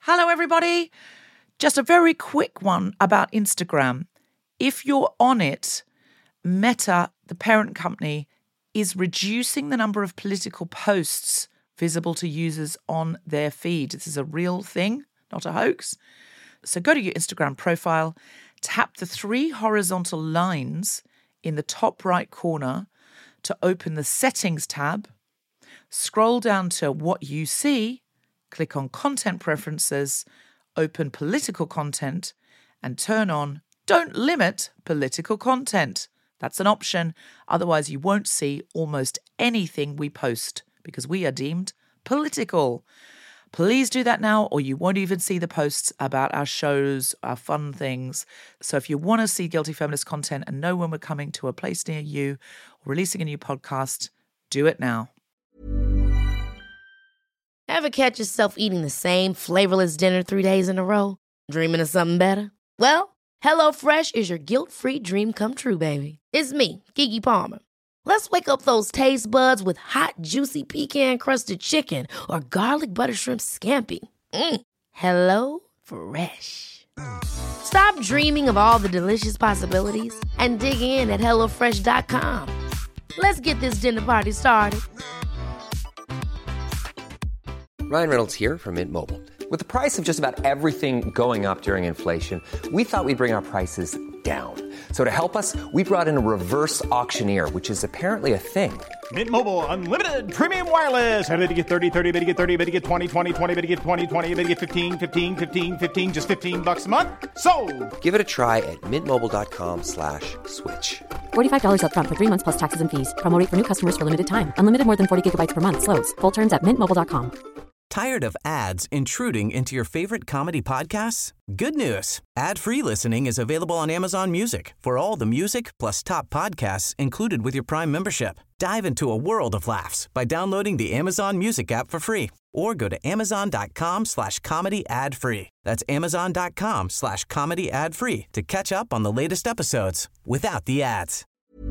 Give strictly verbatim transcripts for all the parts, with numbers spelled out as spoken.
Hello, everybody. Just a very quick one about Instagram. If you're on it, Meta, the parent company, is reducing the number of political posts visible to users on their feed. This is a real thing, not a hoax. So go to your Instagram profile, tap the three horizontal lines in the top right corner to open the Settings tab, scroll down to What You See, click on Content Preferences, open Political Content, and turn on Don't Limit Political Content. That's an option. Otherwise, you won't see almost anything we post because we are deemed political. Please do that now, or you won't even see the posts about our shows, our fun things. So if you want to see Guilty Feminist content and know when we're coming to a place near you or releasing a new podcast, do it now. Ever catch yourself eating the same flavorless dinner three days in a row? Dreaming of something better? Well, HelloFresh is your guilt-free dream come true, baby. It's me, Keke Palmer. Let's wake up those taste buds with hot, juicy pecan-crusted chicken or garlic butter shrimp scampi. Mm. Hello Fresh. Stop dreaming of all the delicious possibilities and dig in at hello fresh dot com. Let's get this dinner party started. Ryan Reynolds here from Mint Mobile. With the price of just about everything going up during inflation, we thought we'd bring our prices down. So to help us, we brought in a reverse auctioneer, which is apparently a thing. Mint Mobile Unlimited Premium Wireless. How to get thirty, thirty, how to get thirty, how to get twenty, twenty, twenty, how to get twenty, twenty, how to get fifteen, fifteen, fifteen, fifteen, just fifteen bucks a month? Sold! Give it a try at mintmobile.com slash switch. forty-five dollars up front for three months plus taxes and fees. Promo rate for new customers for limited time. Unlimited more than forty gigabytes per month. Slows full terms at mint mobile dot com. Tired of ads intruding into your favorite comedy podcasts? Good news. Ad-free listening is available on Amazon Music for all the music plus top podcasts included with your Prime membership. Dive into a world of laughs by downloading the Amazon Music app for free or go to amazon.com slash comedy ad free. That's amazon.com slash comedy ad free to catch up on the latest episodes without the ads.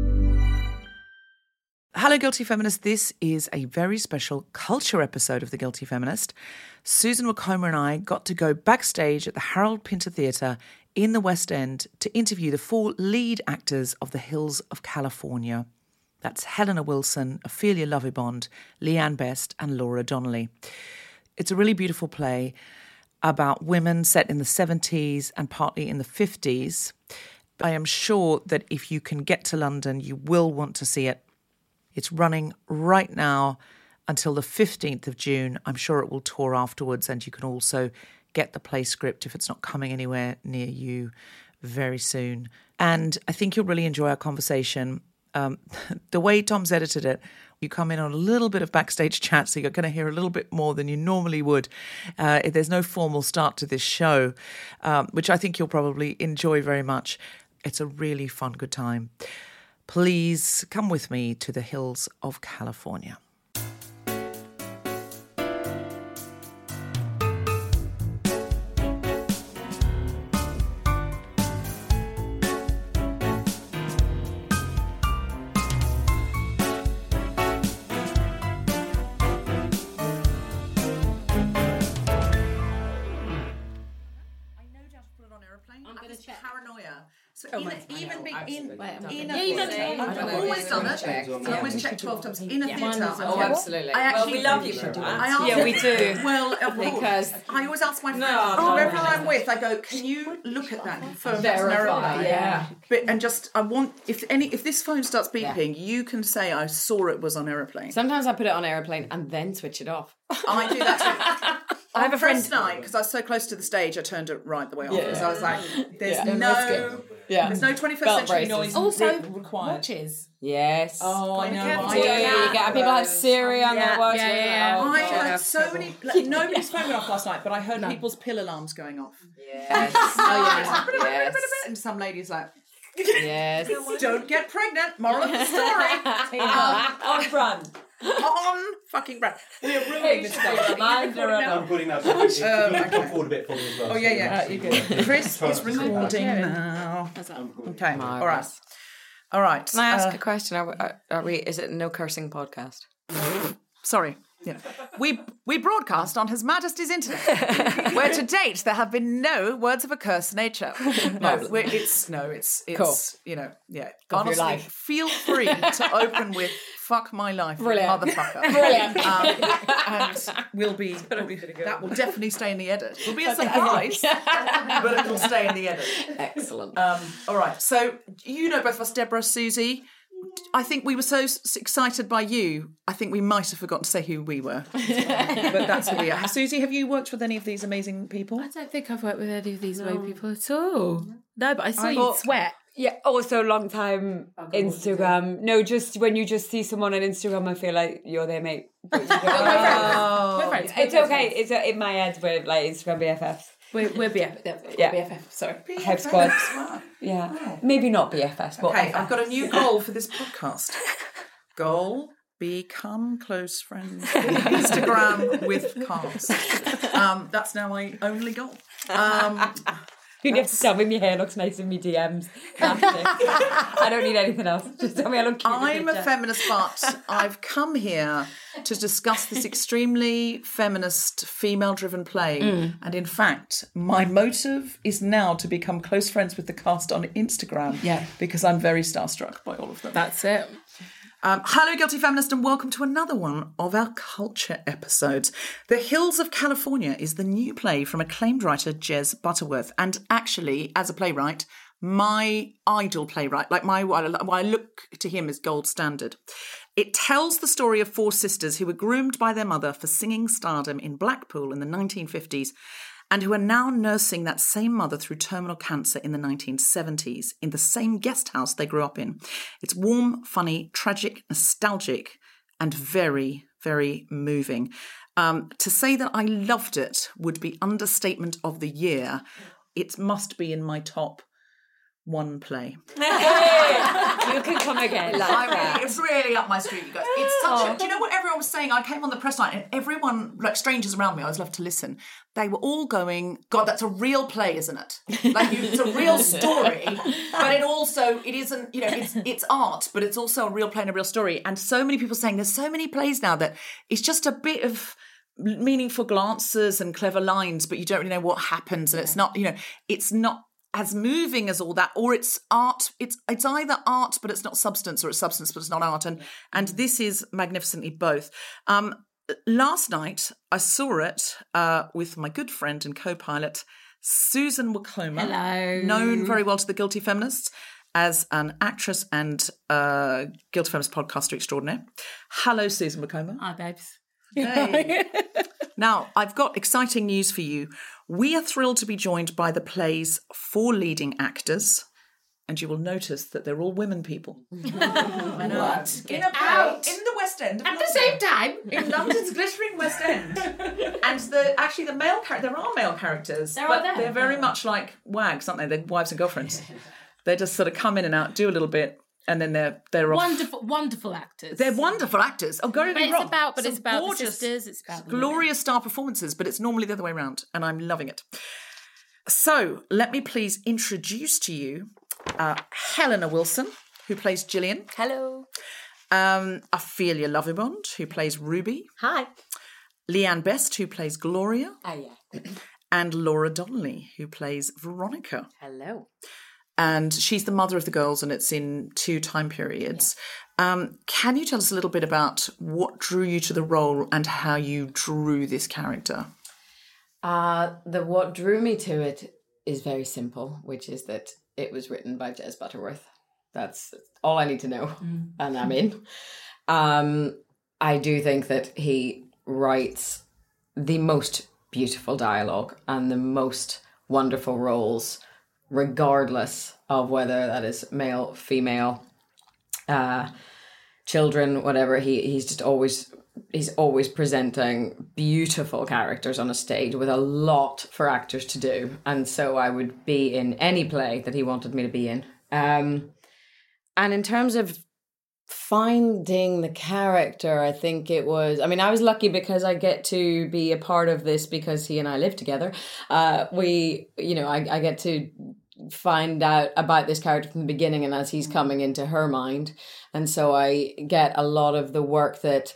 Hello, Guilty Feminist. This is a very special culture episode of The Guilty Feminist. Susan Wokoma and I got to go backstage at the Harold Pinter Theatre in the West End to interview the four lead actors of The Hills of California. That's Helena Wilson, Ophelia Lovibond, Leanne Best, and Laura Donnelly. It's a really beautiful play about women set in the seventies and partly in the fifties. I am sure that if you can get to London, you will want to see it. It's running right now until the fifteenth of June. I'm sure it will tour afterwards, and you can also get the play script if it's not coming anywhere near you very soon. And I think you'll really enjoy our conversation. Um, the way Tom's edited it, you come in on a little bit of backstage chat, so you're going to hear a little bit more than you normally would. Uh, there's no formal start to this show, um, which I think you'll probably enjoy very much. It's a really fun, good time. Please come with me to the Hills of California. Paranoia. So oh in my, a, even being in, in yeah, a, you've done it. I've always done it. Check. So I always check twelve times in a yeah. theatre. Oh, absolutely. I actually, well, we love you for that. I ask, yeah, we do. Well, of because I always ask my friends, no, whoever no, I'm with, I go, can you look at that and confirm verify? Yeah. But and just I want if any if this phone starts beeping, yeah. you can say I saw it was on airplane. Sometimes I put it on airplane and then switch it off. I do that too. I have a friend tonight because I was so close to the stage. I turned it right the way off because yeah. I was like, "There's yeah. no, yeah. there's no twenty-first century noise also required." Watches, yes. Oh, I know. I do. You get people have Siri on yeah. their watch. Yeah, yeah. Oh, I God. heard so many. Like, nobody's phone went off last night, but I heard no. people's pill alarms going off. Yes. oh yeah. yes. And some ladies like. Yes. Don't get pregnant. Moral of the story. um, on brand. On fucking brand. We are ruining this day. I'm putting that. So if, if um, you okay. come forward a bit for me as well. Oh yeah, yeah. Right, you're good. Chris is recording now. Okay. Marvelous. All right. All right. Can I ask uh, a question? Are we, are we? Is it a no cursing podcast? Sorry. You know, we we broadcast on His Majesty's internet, where to date there have been no words of a cursed nature. No, we're, it's no, it's it's Cool. you know, yeah. Go for your Honestly, life. feel free to open with "fuck my life, Brilliant. motherfucker." Brilliant. Um, and we'll be, we'll be that will definitely stay in the edit. It'll be a surprise, but it will stay in the edit. Excellent. Um, all right. So you know both of us, Deborah, Susie. I think we were so s- excited by you, I think we might have forgotten to say who we were. But that's who we are. Susie, have you worked with any of these amazing people? I don't think I've worked with any of these way people at all. No, but I saw I you thought- sweat. Yeah, also long time Instagram. No, just when you just see someone on Instagram, I feel like you're their mate. But you don't- Oh. We're friends. It's okay. It's uh, in my head. We're like Instagram B F Fs. We're, we're B F F. Yeah. B F F. Sorry. Hype squad. Yeah, maybe not B F Fs, but Okay, I've got a new goal for this podcast. Goal: become close friends. Instagram with cast. Um, that's now my only goal. Um, you have to tell me my hair looks nice in my D Ms. That's it. I don't need anything else. Just tell me I look cute. in the I'm a picture. feminist, but I've come here to discuss this extremely feminist, female-driven play. Mm. And in fact, my motive is now to become close friends with the cast on Instagram. Yeah. Because I'm very starstruck by all of them. That's it. Um, hello, Guilty Feminist, and welcome to another one of our culture episodes. The Hills of California is the new play from acclaimed writer Jez Butterworth. And actually, as a playwright, my idol playwright, like my, well, I look to him as gold standard. It tells the story of four sisters who were groomed by their mother for singing stardom in Blackpool in the nineteen fifties and who are now nursing that same mother through terminal cancer in the nineteen seventies in the same guest house they grew up in. It's warm, funny, tragic, nostalgic, and very, very moving. Um, to say that I loved it would be understatement of the year. It must be in my top one play. You can come again. I really, it's really up my street, you guys. It's such a, do you know what everyone was saying? I came on the press night and everyone, like strangers around me, I always love to listen. They were all going, God, that's a real play, isn't it? Like, you, it's a real story, but it also, it isn't, you know, it's it's art, but it's also a real play and a real story. And so many people saying there's so many plays now that it's just a bit of meaningful glances and clever lines, but you don't really know what happens. And it's not, you know, it's not as moving as all that, or it's art. It's it's either art, but it's not substance, or it's substance, but it's not art. And and this is magnificently both. Um, last night, I saw it uh, with my good friend and co-pilot, Susan Wokoma. Hello. Known very well to the Guilty Feminists as an actress and uh, Guilty Feminist podcaster extraordinaire. Hello, Susan Wokoma. Hi, babes. Hey. Now, I've got exciting news for you. We are thrilled to be joined by the play's four leading actors, and you will notice that they're all women people. I know. What? In, Get a, out. in the West End. of At the London. same time. In London's glittering West End. And the actually the male char- there are male characters, There but are there. they're very much like wags, aren't they? They're wives and girlfriends. They just sort of come in and out, do a little bit, and then they're they're off. Wonderful, wonderful actors. They're wonderful actors. Oh, go But me it's wrong. about, but Some it's about the gorgeous, sisters. It's about the glorious star performances, but it's normally the other way around, and I'm loving it. So let me please introduce to you uh, Helena Wilson, who plays Gillian. Hello. Um, Ophelia Lovibond, who plays Ruby. Hi. Leanne Best, who plays Gloria. Oh, yeah. And Laura Donnelly, who plays Veronica. Hello. And she's the mother of the girls, and it's in two time periods. Yeah. Um, can you tell us a little bit about what drew you to the role and how you drew this character? Uh, the what drew me to it is very simple, which is that it was written by Jez Butterworth. That's all I need to know, mm. and I'm in. Um, I do think that he writes the most beautiful dialogue and the most wonderful roles, regardless of whether that is male, female, uh, children, whatever. He he's just always he's always presenting beautiful characters on a stage with a lot for actors to do, and so I would be in any play that he wanted me to be in. Um, and in terms of finding the character, I think it was, I mean, I was lucky because I get to be a part of this because he and I live together. Uh, we, you know, I, I get to find out about this character from the beginning and as he's coming into her mind. And so I get a lot of the work that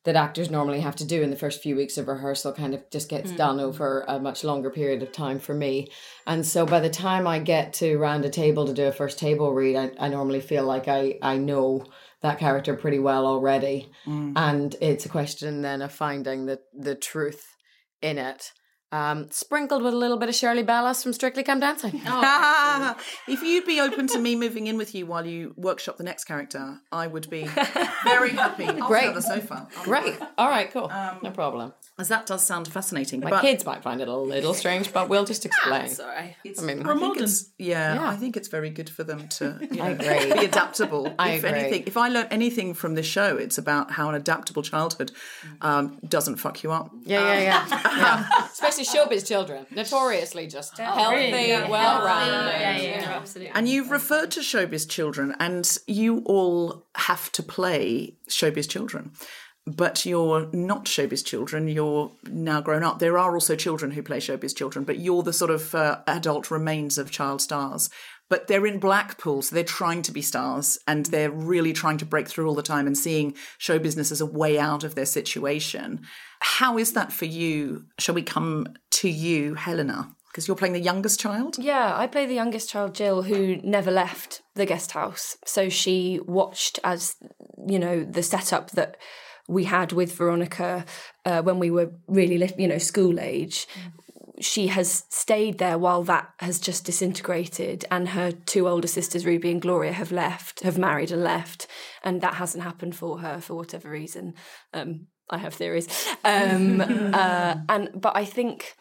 that actors normally have to do in the first few weeks of rehearsal kind of just gets mm. done over a much longer period of time for me. And so by the time I get to round a table to do a first table read, I, I normally feel like I, I know that character pretty well already. Mm. And it's a question then of finding the, the truth in it. Um, sprinkled with a little bit of Shirley Ballas from Strictly Come Dancing. Oh. If you'd be open to me moving in with you while you workshop the next character, I would be very happy. I'll Great. sit on the sofa. I'll Great. All right, cool. Um, no problem. As that does sound fascinating. My but kids might find it a little strange, but we'll just explain. Sorry. It's, I mean, I think it's, yeah, yeah, I think it's very good for them to you know, I agree. be adaptable. I if agree. anything, if I learn anything from this show, it's about how an adaptable childhood um, doesn't fuck you up. Yeah, yeah, yeah. yeah. Especially showbiz children. Notoriously just oh, healthy, really? yeah. well-rounded. Yeah, yeah, yeah, absolutely. And you've referred to showbiz children, and you all have to play showbiz children. But you're not showbiz children, you're now grown up. There are also children who play showbiz children, but you're the sort of uh, adult remains of child stars. But they're in Blackpool, so they're trying to be stars, and they're really trying to break through all the time and seeing show business as a way out of their situation. How is that for you? Shall we come to you, Helena? Because you're playing the youngest child? Yeah, I play the youngest child, Jill, who never left the guest house. So she watched as, you know, the setup that we had with Veronica uh, when we were really, you know, school age. She has stayed there while that has just disintegrated, and her two older sisters, Ruby and Gloria, have left, have married and left, and that hasn't happened for her for whatever reason. Um, I have theories. Um, uh, and but I think,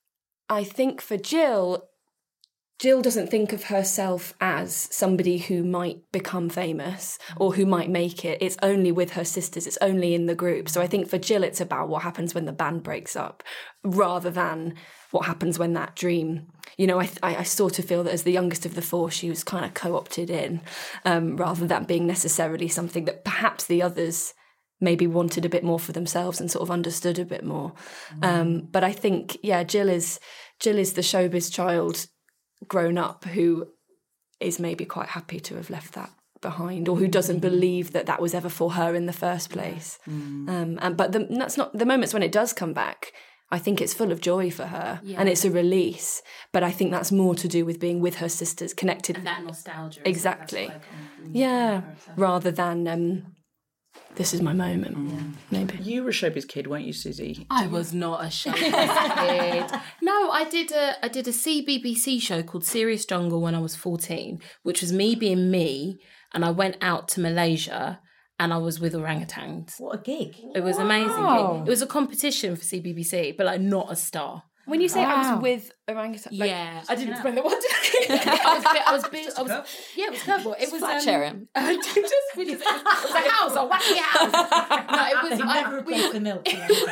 I think for Jill, Jill doesn't think of herself as somebody who might become famous or who might make it. It's only with her sisters. It's only in the group. So I think for Jill, it's about what happens when the band breaks up rather than what happens when that dream, you know, I, I, I sort of feel that as the youngest of the four, she was kind of co-opted in um, rather than being necessarily something that perhaps the others maybe wanted a bit more for themselves and sort of understood a bit more. Mm. Um, but I think, yeah, Jill is Jill is the showbiz child grown up who is maybe quite happy to have left that behind, or who doesn't believe that that was ever for her in the first place. Mm. Um, and but the, that's not the moments when it does come back. I think it's full of joy for her, yeah. and it's a release. But I think that's more to do with being with her sisters, connected. And that nostalgia. Exactly. Yeah, rather than um, this is my moment. Mm. Maybe you were a showbiz kid, weren't you, Susie? I was not a showbiz kid. No, I did a I did a C B B C show called Serious Jungle when I was fourteen, which was me being me, and I went out to Malaysia. And I was with orangutans. What a gig. It was wow. amazing. It was a competition for C B B C, but like not a star. When you say wow. I was with orangutans, like, yeah, I didn't explain that one. I was, I was, big, I was, yeah, it was curveball. It was flat um, sharing. I just really, it was, it was a house, a wacky house. No, it was. They I, never we, replaced the milk.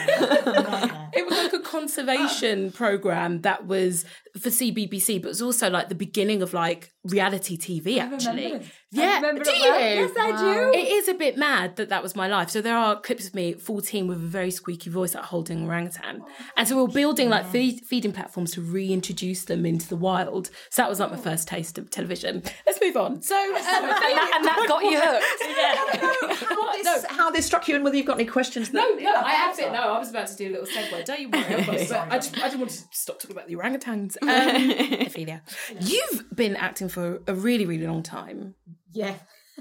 It was like a conservation program that was for C B B C, but it was also like the beginning of like reality T V. Actually, yeah, I remember do it you? well. Yes, I do. It is a bit mad that that was my life. So there are clips of me at fourteen with a very squeaky voice, like holding an orangutan, and so we we're building like feed, feeding platforms to reintroduce them into the wild. So that was like my first taste of television. Let's move on. So um, and, that, and that got you hooked. Yeah. How, this, how this struck you, and whether you've got any questions. That, no, no, I have it. No, I was about to do a little segue. Don't you worry. But I just, I just wanted to stop talking about the orangutans. Um, Ophelia, you've been acting for a really, really long time. Yeah.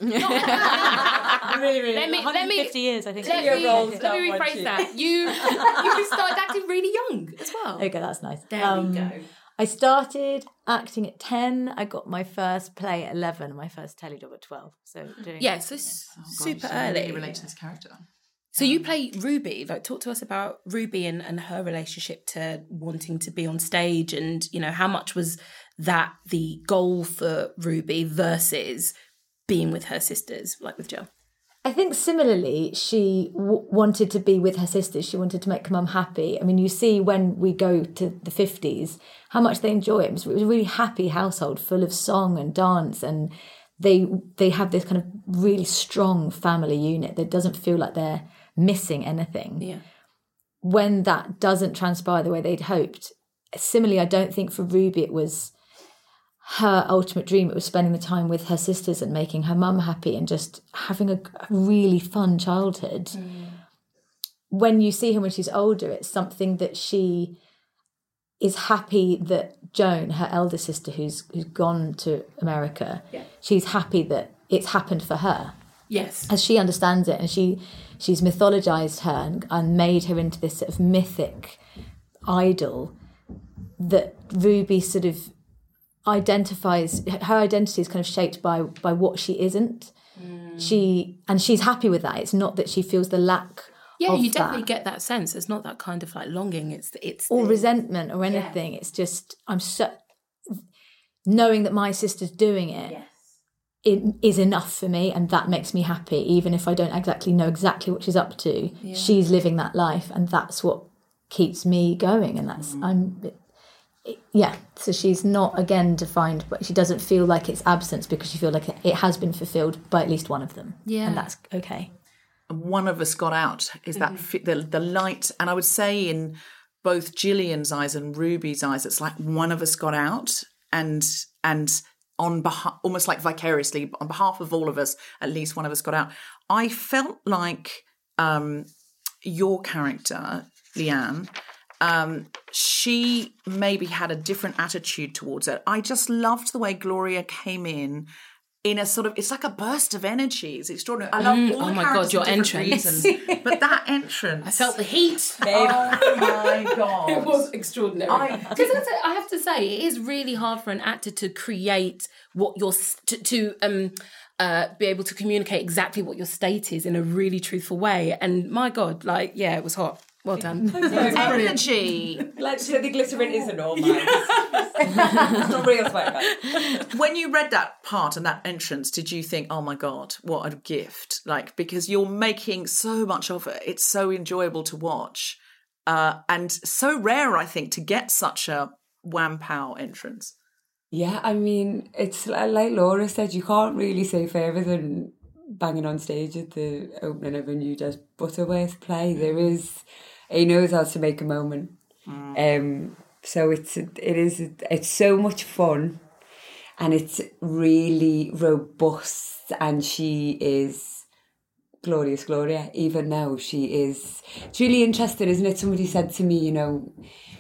really, really. Let me, one hundred fifty let me, years, I think. Let me, let me rephrase that. You, you started acting really young as well. Okay, that's nice. There um, we go. I started acting at ten. I got my first play at eleven, my first telly job at twelve. So doing yeah, so oh, super gosh, early. Really relate to this character. So you play Ruby. Like, talk to us about Ruby and, and her relationship to wanting to be on stage, and you know how much was that the goal for Ruby versus being with her sisters, like with Jill. I think similarly, she w- wanted to be with her sisters. She wanted to make mum happy. I mean, you see when we go to the fifties, how much they enjoy it. It was a really happy household full of song and dance, and they they have this kind of really strong family unit that doesn't feel like they're missing anything. Yeah. When that doesn't transpire the way they'd hoped, similarly, I don't think for Ruby it was her ultimate dream. It was spending the time with her sisters and making her mum happy and just having a really fun childhood. Mm. when you see her when she's older, it's something that she is happy that Joan, her elder sister, who's who's gone to America, yeah. she's happy that it's happened for her. Yes. As she understands it, and she she's mythologized her and, and made her into this sort of mythic idol that Ruby sort of identifies. Her identity is kind of shaped by by what she isn't. Mm. She and she's happy with that. It's not that she feels the lack. Yeah, of you definitely that. get that sense. It's not that kind of like longing. It's it's or the, resentment or anything. Yeah. It's just I'm so knowing that my sister's doing it. Yes. It is enough for me, and that makes me happy, even if I don't exactly know exactly what she's up to. Yeah. She's living that life, and that's what keeps me going. And that's mm. I'm, it, it, yeah. So she's not again defined, but she doesn't feel like it's absence because she feels like it, it has been fulfilled by at least one of them. Yeah, and that's okay. One of us got out is that mm-hmm. the the light, and I would say in both Gillian's eyes and Ruby's eyes, it's like one of us got out, and and. on behalf, almost like vicariously, on behalf of all of us, at least one of us got out. I felt like um, your character, Leanne, um, she maybe had a different attitude towards it. I just loved the way Gloria came in, in a sort of, it's like a burst of energy. It's extraordinary. I love mm, all oh my characters God, your for different entrance. reasons, but that entrance. I felt the heat. Oh my God. It was extraordinary. I, Because I have to say, it is really hard for an actor to create what your, to, to um, uh, be able to communicate exactly what your state is in a really truthful way. And my God, like, yeah, it was hot. Well done. Energy. Like, so the glycerin isn't all mine. It's not real sweat. When you read that part and that entrance, did you think, oh my God, what a gift? Like, because you're making so much of it. It's so enjoyable to watch. Uh, and so rare, I think, to get such a wham pow entrance. Yeah, I mean, it's like Laura said, you can't really say further than banging on stage at the opening of a new Des Butterworth play. There is, he knows how to make a moment. Mm. Um, so it's it is it's so much fun, and it's really robust, and she is glorious Gloria, even though she is. It's really interesting, isn't it? Somebody said to me, you know,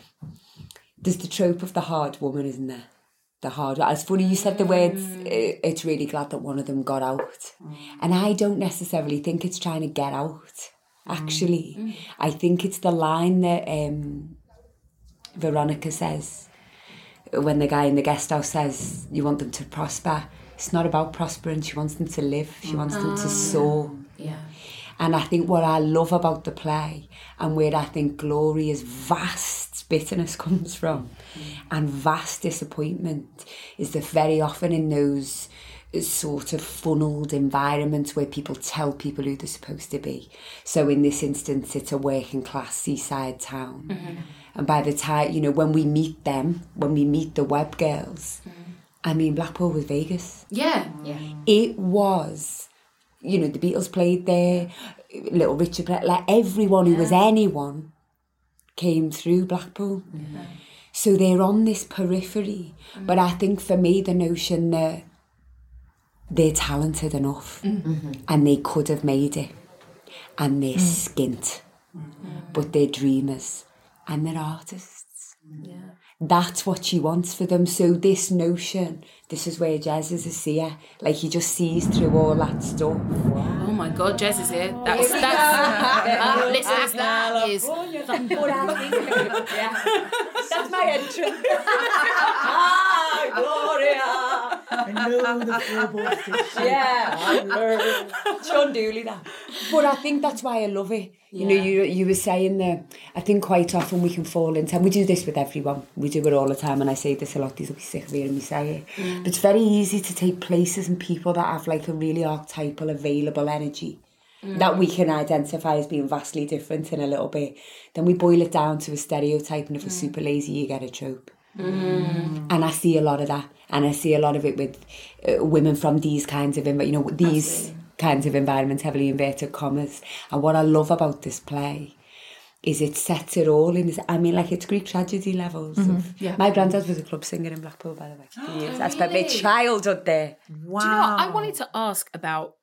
there's the trope of the hard woman, isn't there? The hard. It's funny you said the words, it's really glad that one of them got out. Mm. And I don't necessarily think it's trying to get out, actually. Mm. I think it's the line that um, Veronica says when the guy in the guest house says, you want them to prosper. It's not about prospering. She wants them to live. She wants them to soar. Yeah. And I think what I love about the play, and where I think Gloria's vast bitterness comes from, mm. and vast disappointment, is that very often in those sort of funneled environments where people tell people who they're supposed to be. So in this instance, it's a working class seaside town. Mm-hmm. And by the time, you know, when we meet them, when we meet the Webb girls, mm. I mean, Blackpool was Vegas. Yeah. yeah. It was... You know, the Beatles played there, Little Richard played, like everyone who yeah. was anyone came through Blackpool. Yeah. So they're on this periphery. Mm. But I think for me, the notion that they're talented enough mm-hmm. and they could have made it, and they're mm. skint, mm-hmm. but they're dreamers and they're artists. Yeah. That's what she wants for them. So this notion, this is where Jez is a seer. Like, he just sees through all that stuff. Wow. Oh my God, Jez is here. That's, that's, uh, listeners, that is... yeah. That's my entrance. Ah, Gloria. I know the floorboards. Yeah, I learned. Sean Dooley, that. But I think that's why I love it. You yeah. know, you you were saying that I think quite often we can fall into, and we do this with everyone, we do it all the time, and I say this a lot, these will be sick of hearing me say it, mm. but it's very easy to take places and people that have like a really archetypal, available energy mm. that we can identify as being vastly different in a little bit, then we boil it down to a stereotype, and if mm. we're super lazy, you get a trope. Mm. And I see a lot of that, and I see a lot of it with uh, women from these kinds of, you know, these... Absolutely. kinds of environments, heavily inverted commas. And what I love about this play is it sets it all in this, I mean, like, it's Greek tragedy levels. Mm-hmm. Of, yeah. My granddad was a club singer in Blackpool, by the way. For years. Oh, I spent really? my childhood there. Wow. Do you know what? I wanted to ask about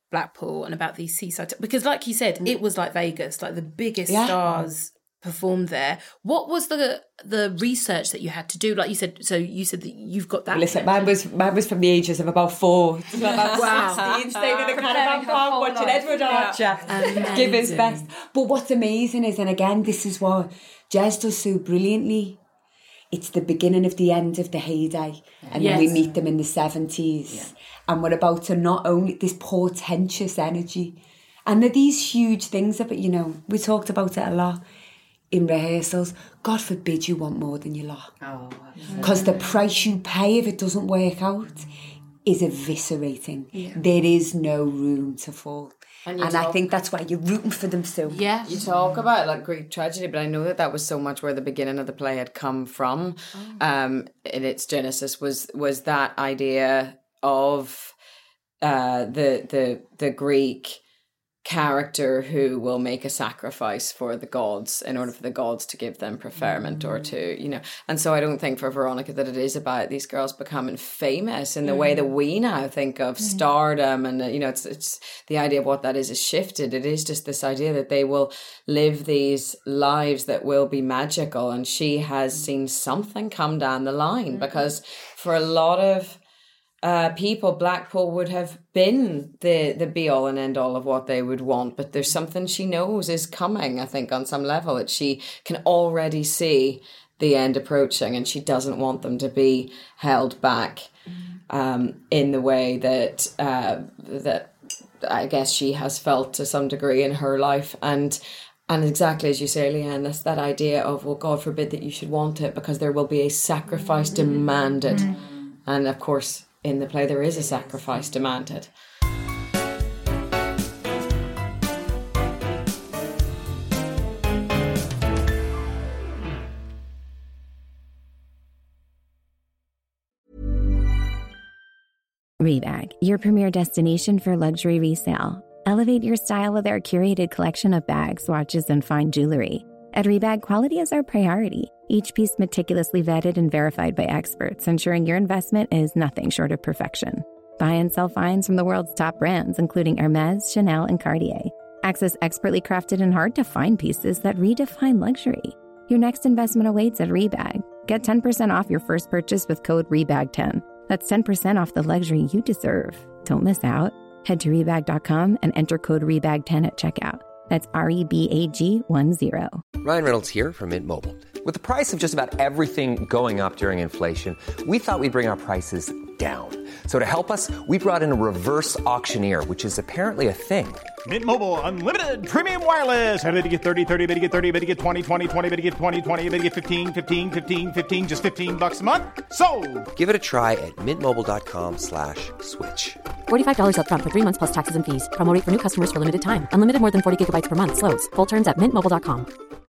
Blackpool and about these seaside... Because like you said, it was like Vegas, like the biggest Yeah. stars performed there. What was the the research that you had to do? Like you said, so you said that you've got that. Listen, mine was mine was from the ages of about four. So about Wow. sixteen, staying in a caravan her park whole watching life. Edward Yeah. Archer Amazing. give his best. But what's amazing is, and again, this is what Jez does so brilliantly, it's the beginning of the end of the heyday. And then we Yes. meet them in the seventies. And we're about to not only this portentous energy. And there are these huge things about, you know, we talked about it a lot in rehearsals. God forbid you want more than your lot. Because the price you pay if it doesn't work out is eviscerating. Yeah. There is no room to fall. And And, you I talk- think that's why you're rooting for them so. Yeah. You talk about like Greek tragedy, but I know that that was so much where the beginning of the play had come from. Um, in its genesis was was that idea of uh, the the the Greek character who will make a sacrifice for the gods in order for the gods to give them preferment or to, you know. And so I don't think for Veronica that it is about these girls becoming famous in the way that we now think of stardom, and uh, you know, it's it's the idea of what that is is shifted. It is just this idea that they will live these lives that will be magical, and she has seen something come down the line, because for a lot of Uh, people, Blackpool would have been the the be all and end all of what they would want, but there's something she knows is coming, I think, on some level, that she can already see the end approaching, and she doesn't want them to be held back um, in the way that uh, that I guess she has felt to some degree in her life. And And exactly as you say, Leanne, that's that idea of, well, God forbid that you should want it, because there will be a sacrifice demanded. And of course, in the play, there is a sacrifice demanded. Rebag, your premier destination for luxury resale. Elevate your style with our curated collection of bags, watches, and fine jewelry. At Rebag, quality is our priority. Each piece meticulously vetted and verified by experts, ensuring your investment is nothing short of perfection. Buy and sell finds from the world's top brands, including Hermes, Chanel, and Cartier. Access expertly crafted and hard-to-find pieces that redefine luxury. Your next investment awaits at Rebag. Get ten percent off your first purchase with code REBAG ten. That's ten percent off the luxury you deserve. Don't miss out. Head to rebag dot com and enter code REBAG ten at checkout. That's R E B A G one zero. Ryan Reynolds here from Mint Mobile. With the price of just about everything going up during inflation, we thought we'd bring our prices down. So to help us, we brought in a reverse auctioneer, which is apparently a thing. Mint Mobile Unlimited Premium Wireless. How to get thirty, thirty, how to get thirty, how to get twenty, twenty, twenty, how to get twenty, twenty, how to get fifteen, fifteen, fifteen, fifteen, just fifteen bucks a month? Sold! Give it a try at mintmobile.com slash switch. forty-five dollars up front for three months plus taxes and fees. Promo rate for new customers for limited time. Unlimited more than forty gigabytes per month. Slows full terms at mint mobile dot com.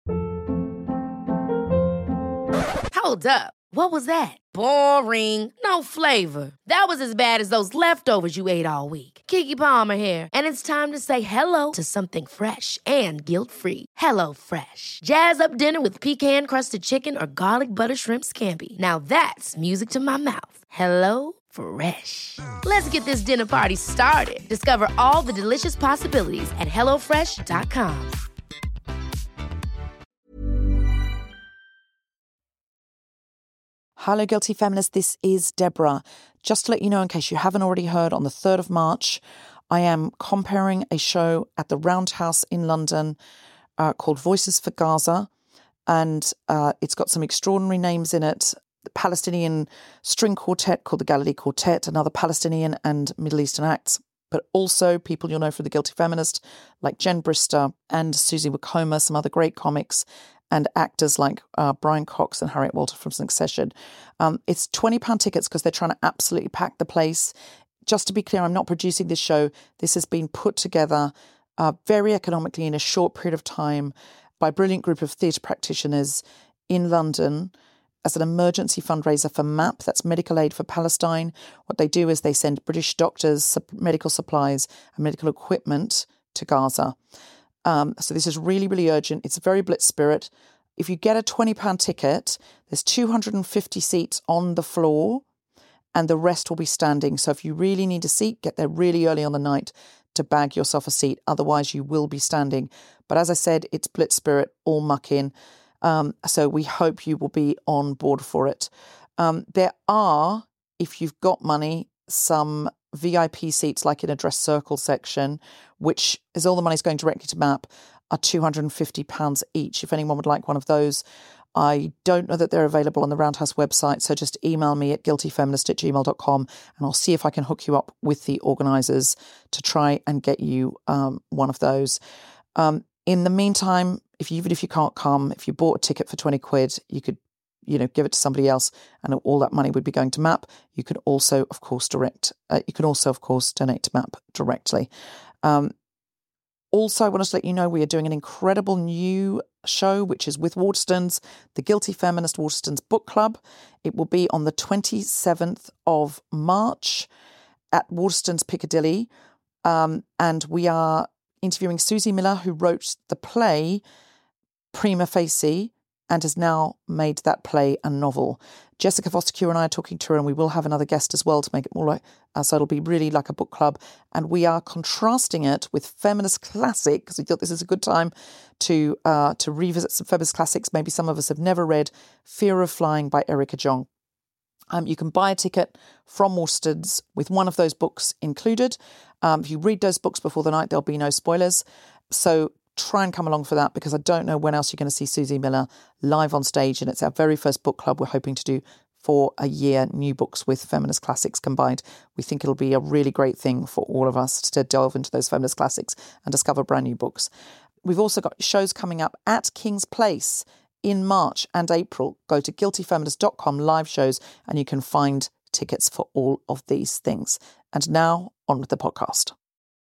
Hold up. What was that? Boring. No flavor. That was as bad as those leftovers you ate all week. Keke Palmer here, and it's time to say hello to something fresh and guilt-free. Hello Fresh. Jazz up dinner with pecan-crusted chicken or garlic butter shrimp scampi. Now that's music to my mouth. Hello Fresh. Let's get this dinner party started. Discover all the delicious possibilities at hello fresh dot com. Hello, Guilty Feminist. This is Deborah. Just to let you know, in case you haven't already heard, on the third of March, I am comparing a show at the Roundhouse in London uh, called Voices for Gaza. And uh, it's got some extraordinary names in it. The Palestinian string quartet called the Galilee Quartet, and other Palestinian and Middle Eastern acts. But also people you'll know from The Guilty Feminist, like Jen Brister and Susie Wokoma, some other great comics, and actors like uh, Brian Cox and Harriet Walter from Succession. Um, it's twenty pounds tickets because they're trying to absolutely pack the place. Just to be clear, I'm not producing this show. This has been put together uh, very economically in a short period of time by a brilliant group of theatre practitioners in London as an emergency fundraiser for MAP, that's Medical Aid for Palestine. What they do is they send British doctors, medical supplies and medical equipment to Gaza. Um, so this is really, really urgent. It's a very blitz spirit. If you get a twenty pounds ticket, there's two hundred fifty seats on the floor and the rest will be standing. So if you really need a seat, get there really early on the night. to bag yourself a seat. Otherwise, you will be standing. But as I said, it's Blitz Spirit, all muck in. Um, so we hope you will be on board for it. Um, there are, if you've got money, some V I P seats like in a dress circle section, which is all the money's going directly to MAP, are two hundred fifty pounds each. If anyone would like one of those, I don't know that they're available on the Roundhouse website, so just email me at guiltyfeminist at gmail dot com and I'll see if I can hook you up with the organisers to try and get you um, one of those. Um, in the meantime, if you, even if you can't come, if you bought a ticket for twenty quid, you could, you know, give it to somebody else and all that money would be going to MAP. You can also, of course, direct, uh, you can also, of course, donate to MAP directly. Um, Also, I want to let you know we are doing an incredible new show, which is with Waterstones, the Guilty Feminist Waterstones Book Club. It will be on the twenty-seventh of March at Waterstones Piccadilly. Um, and we are interviewing Susie Miller, who wrote the play Prima Facie and has now made that play a novel. Jessica Foster and I are talking to her, and we will have another guest as well to make it more like, uh, so it'll be really like a book club. And we are contrasting it with feminist classic, because we thought this is a good time to uh, to revisit some feminist classics. Maybe some of us have never read Fear of Flying by Erica Jong. Um, you can buy a ticket from Waterstones with one of those books included. Um, if you read those books before the night, there'll be no spoilers. So try and come along for that, because I don't know when else you're going to see Susie Miller live on stage, and it's our very first book club we're hoping to do for a year, new books with feminist classics combined. We think it'll be a really great thing for all of us to delve into those feminist classics and discover brand new books. We've also got shows coming up at King's Place in March and April. Go to guilty feminist dot com live shows and you can find tickets for all of these things. And now on with the podcast.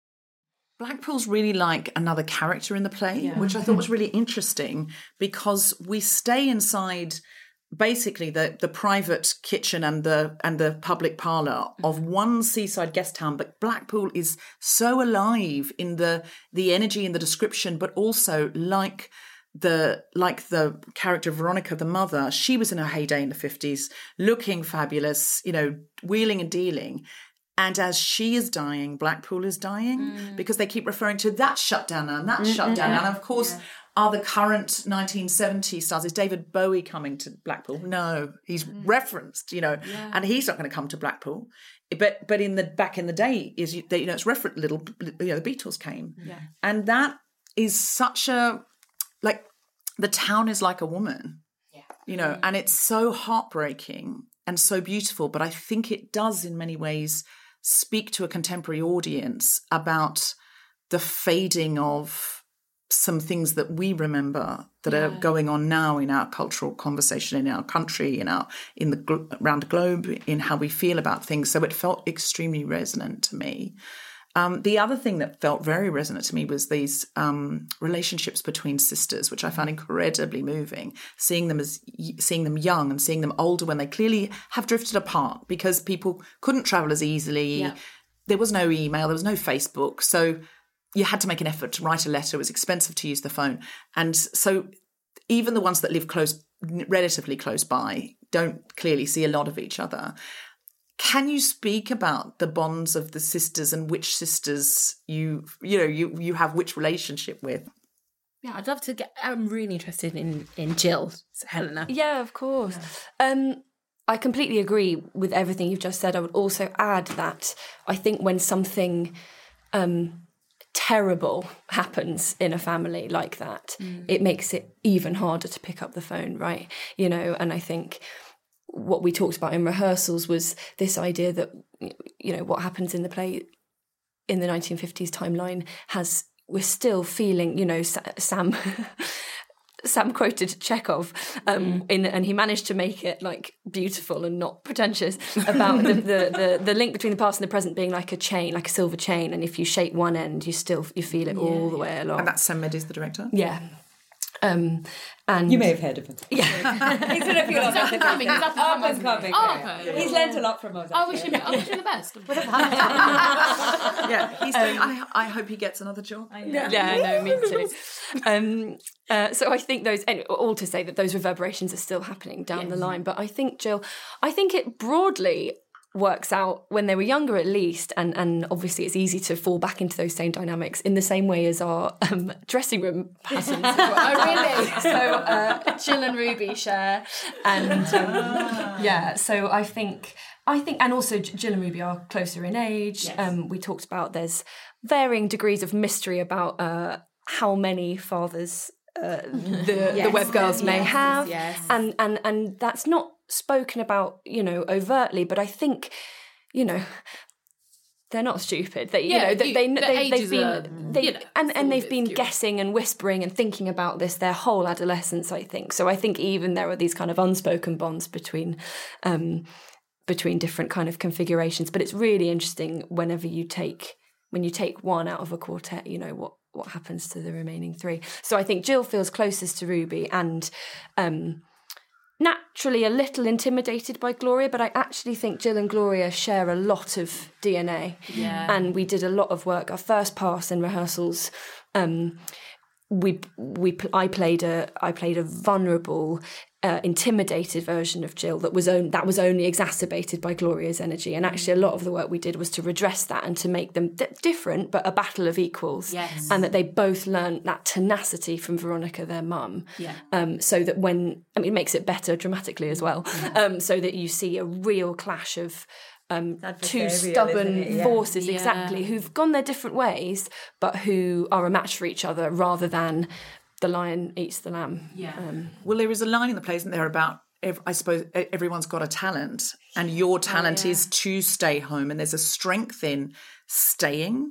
Blackpool's really like another character in the play, yeah. which I thought was really interesting, because we stay inside basically the, the private kitchen and the and the public parlour of one seaside guest town, but Blackpool is so alive in the the energy and the description, but also like the like the character of Veronica, the mother. She was in her heyday in the fifties, looking fabulous, you know, wheeling and dealing. And as she is dying, Blackpool is dying, mm. because they keep referring to that shutdown and that mm-hmm. shutdown. And of course, yeah. are the current nineteen seventy stars, is David Bowie coming to Blackpool? No, he's mm. referenced, you know, yeah. and he's not going to come to Blackpool. But but in the back in the day, is you know, it's referenced. Little, you know, the Beatles came, yeah. and that is such a like the town is like a woman, yeah. you know, mm. and it's so heartbreaking and so beautiful. But I think it does, in many ways, speak to a contemporary audience about the fading of some things that we remember that yeah. are going on now in our cultural conversation, in our country, in our in the around the globe, in how we feel about things. So it felt extremely resonant to me. Um, the other thing that felt very resonant to me was these um, relationships between sisters, which I found incredibly moving. Seeing them as seeing them young and seeing them older when they clearly have drifted apart because people couldn't travel as easily. Yeah. There was no email, there was no Facebook, so you had to make an effort to write a letter. It was expensive to use the phone, and so even the ones that live close, relatively close by, don't clearly see a lot of each other. Can you speak about the bonds of the sisters and which sisters you you know you you have which relationship with? Yeah, I'd love to get. I'm really interested in in Jill, Helena. Yeah, of course. Yeah. Um, I completely agree with everything you've just said. I would also add that I think when something um, terrible happens in a family like that, mm. it makes it even harder to pick up the phone, right? You know, and I think what we talked about in rehearsals was this idea that, you know, what happens in the play in the nineteen fifties timeline has, we're still feeling, you know, Sam Sam quoted Chekhov um, mm. in, and he managed to make it like beautiful and not pretentious about the, the, the, the link between the past and the present being like a chain, like a silver chain. And if you shake one end, you still, you feel it yeah. all the way along. And that's Sam Mendes, the director? Yeah. Um, and you may have heard of him. Yeah, he's going to feel up and coming. He's up and coming. Oh, okay. He's learnt a lot from us. I wish him. I wish him the best. yeah, he's doing. Um, I, I hope he gets another job. I know. Yeah, no, me too. Um, uh, so I think those, anyway, all to say that those reverberations are still happening down yes. the line. But I think, Jill, I think it broadly works out when they were younger, at least, and and obviously it's easy to fall back into those same dynamics in the same way as our um, dressing room patterns. Oh, really? So uh, Jill and Ruby share, and um, yeah. So I think I think, and also Jill and Ruby are closer in age. Yes. Um, we talked about there's varying degrees of mystery about uh, how many fathers uh, the yes. the Webb girls may yes. have, yes. and and and that's not spoken about, you know, overtly, but I think, you know, they're not stupid. They, you yeah, know, they, you, they, the they they've been, are, they, you know, and and they've been curious. guessing and whispering and thinking about this their whole adolescence, I think. So I think even there are these kind of unspoken bonds between, um, between different kind of configurations. But it's really interesting whenever you take when you take one out of a quartet, you know what what happens to the remaining three. So I think Jill feels closest to Ruby and. Um, Naturally a little intimidated by Gloria, but I actually think Jill and Gloria share a lot of D N A. Yeah. And we did a lot of work. Our first pass in rehearsals, um, we we I played a I played a vulnerable, uh, intimidated version of Jill that was on, that was only exacerbated by Gloria's energy. And actually, a lot of the work we did was to redress that and to make them d- different, but a battle of equals. Yes. And that they both learned that tenacity from Veronica, their mum. Yeah. Um, so that when I mean, it makes it better dramatically as well. Um, so that you see a real clash of. Um, two stubborn yeah. forces, Yeah. exactly, who've gone their different ways, but who are a match for each other rather than the lion eats the lamb. Yeah. Um, Well, there is a line in the play, isn't there, about, ev- I suppose, e- everyone's got a talent, and your talent oh, yeah. is to stay home, and there's a strength in staying,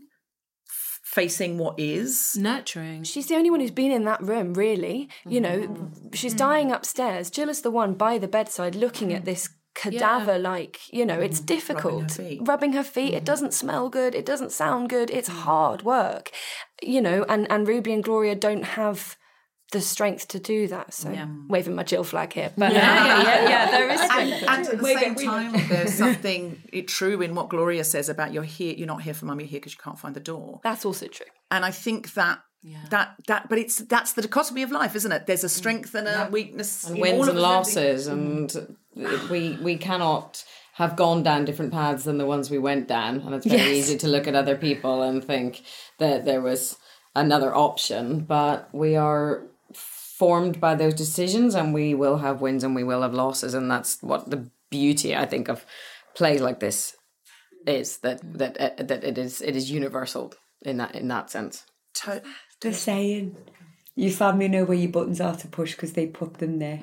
f- facing what is. Nurturing. she's the only one who's been in that room, really. You know, she's dying upstairs. Jill is the one by the bedside looking at this cadaver-like, you know, it's difficult. Rubbing her feet. Rubbing her feet. It doesn't smell good. It doesn't sound good. It's hard work, you know, and, and Ruby and Gloria don't have the strength to do that. So Yeah. waving my Jill flag here. But Yeah, uh, yeah, yeah, yeah, there is And, strength. and at the same time, there's something true in what Gloria says about you're here, you're not here for mum, you're here because you can't find the door. That's also true. And I think that Yeah. that that, but it's that's the dichotomy of life, isn't it? There's a strength and a weakness, and in wins all of and us. losses, and we we cannot have gone down different paths than the ones we went down, and it's very Yes. easy to look at other people and think that there was another option, but we are formed by those decisions, and we will have wins and we will have losses, and that's what the beauty, I think, of plays like this is, that that uh, that it is it is universal in that in that sense. To- The saying, your family know where your buttons are to push because they put them there.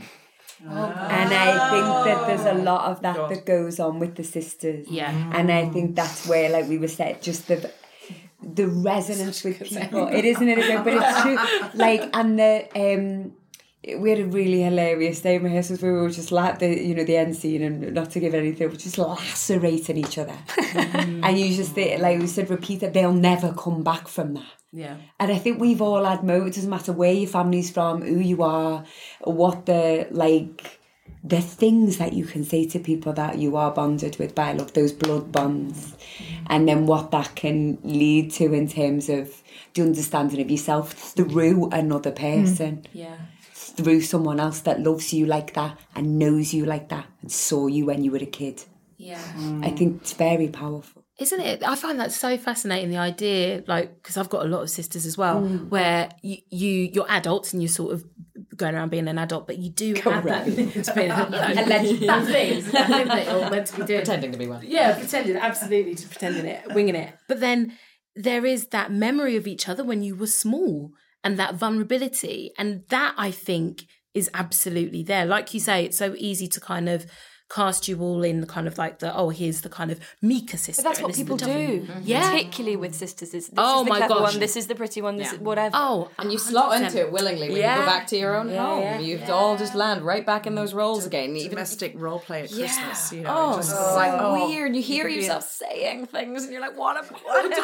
And I think that there's a lot of that that goes on with the sisters. Yeah. And I think that's where, like we were saying, just the the resonance with people. It isn't it, isn't it? But it's true. Like, and the um, we had a really hilarious day in rehearsals where we were just like the you know the end scene, and not to give anything, but just lacerating each other. And you just think, like we said, repeat that they'll never come back from that. Yeah. And I think we've all had moments, it doesn't matter where your family's from, who you are, or what the, like, the things that you can say to people that you are bonded with by love, those blood bonds. And then what that can lead to in terms of the understanding of yourself through another person. Yeah. Through someone else that loves you like that and knows you like that and saw you when you were a kid. Yeah. I think it's very powerful. Isn't it? I find that so fascinating, the idea, like, because I've got a lot of sisters as well, Mm. where you, you, you're adults and you're sort of going around being an adult, but you do have that. It's been, like, that thing, that thing that you're meant to be doing. Pretending to be one. Yeah, pretending, absolutely, just pretending it, winging it. But then there is that memory of each other when you were small, and that vulnerability. And that, I think, is absolutely there. Like you say, it's so easy to kind of cast you all in the kind of like the, oh, here's the kind of meeker sister. But that's and what this is people the tough do, one. Yeah. particularly with sisters. Is this Oh is the my clever gosh. one, this is the pretty one, this Yeah. is whatever. Oh, And you slot one hundred into percent. it willingly when Yeah. you go back to your own Yeah, home. yeah. You Yeah. all just land right back in those roles again. Even domestic role play at Yeah. Christmas. You know, Oh, just it's like, so oh, weird. You hear could be yourself saying things, and you're like, "What am I doing?"